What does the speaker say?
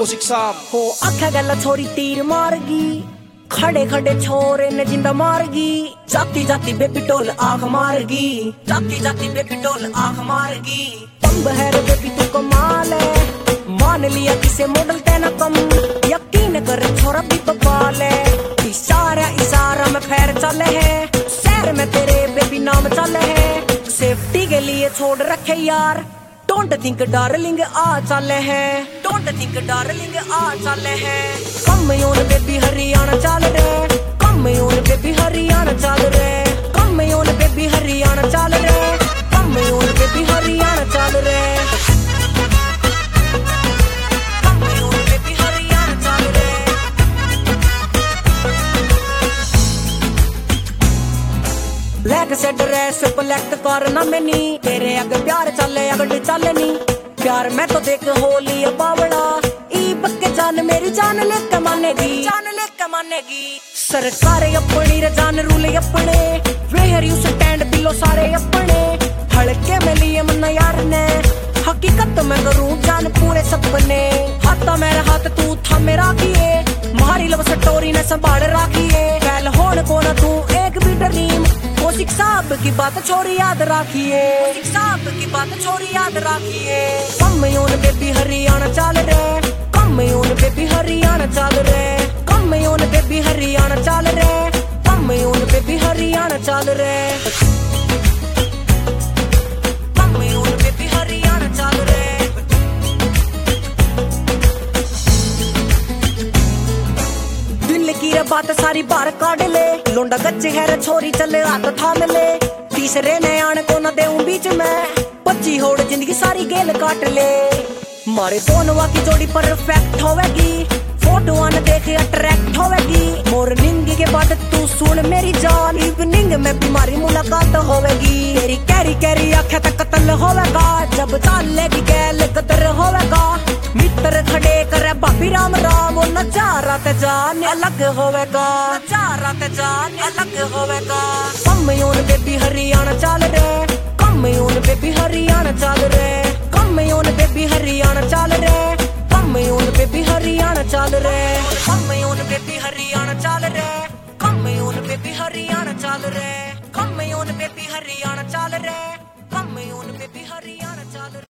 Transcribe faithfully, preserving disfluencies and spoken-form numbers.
कौशिक साहब हो आख्या गला छोरी तीर मारगी, खड़े खड़े छोरे ने जिंदा मारगी, जाती जाती बेबी टोल आंख मारगी, जाती जाती बेबी टोल आंख मारगी। तुम बहर बेबी तू कमाल है, मान लिया किसे मॉडल तेना कम, यकीन कर छोरा भी बवाल है। इशारा इशारा में फैर चले है, शहर में तेरे बेबी नाम चले है, सेफ्टी के लिए छोड़ रखे यार। डोंट थिंक डार्लिंग आ चले है, डोंट थिंक डार्लिंग आ चले है। कम योन बेबी हरियाणा चल रे, कम योन बेबी हरियाणा चल रे, कम योन बेबी हरियाणा चल रे, कम योन बेबी हरियाणा चल रे, कम योन बेबी हरियाणा चल रे। लैक से ड्रेस पलैक्ट करना मैनी, तेरे अगे प्यार चले अगड़ चले नी, प्यार मैं तो देख होली बावड़ा, ई पक्के जान मेरी जान ले कमानेगी, जान ले कमानेगी। सरकार अपनी रे जान रूले अपने, वेयर यू स्टैंड बिलो सारे अपने, हड़के में लिए मन्ना यार ने, हकीकत में करूं जान पूरे सपने। हाथ मेरा हाथ तू था मेरा किए, मारी लव स्टोरी ने संभाल राखिए, फैल होन को ना तू एक भी ड्रीम। कौशिक साहब की बात छोरी याद रखिए, कौशिक साहब की बात छोरी याद रखिए। कम योन बेबी हरियाणा चल रे, कम योन बेबी हरियाणा चल रे, कम योन बेबी हरियाणा चल रे, कम योन बेबी हरियाणा चल रे, कम योन बेबी हरियाणा चल रे। दिल की रे बात सारी बाहर काट ले, लोंडा गच्चे है रे छोरी चले हाथ थाम ले, तीसरे ने आने को न देऊं बीच में, पच्ची होड़ जिंदगी सारी गेल काट ले। मारे दोनों की जोड़ी परफेक्ट होवेगी, फोटो आने देखे अट्रैक्ट होवेगी, मॉर्निंग के बाद तू सुन मेरी जान, इवनिंग में बीमारी मुलाकात होवेगी, तेरी कैरी कैरी आंखें तक कत्ल होवेगा, जब चालेगी गैल कदर होवेगा। मित्र खड़े करे भाभी राम राम, वो नजारा ते जान अलग होवेगा, नजारा ते जान अलग होवेगा। कम योन बेबी हरियाणा चल रे, कम योन बेबी हरियाणा चल रे, कम योन बेबी हरियाणा चल रे, कम योन बेबी हरियाणा चल रे, कम योन बेबी हरियाणा चल रे, कम योन बेबी हरियाणा चल रे, कम योन बेबी हरियाणा चल रे, कम योन बेबी हरियाणा चल रे।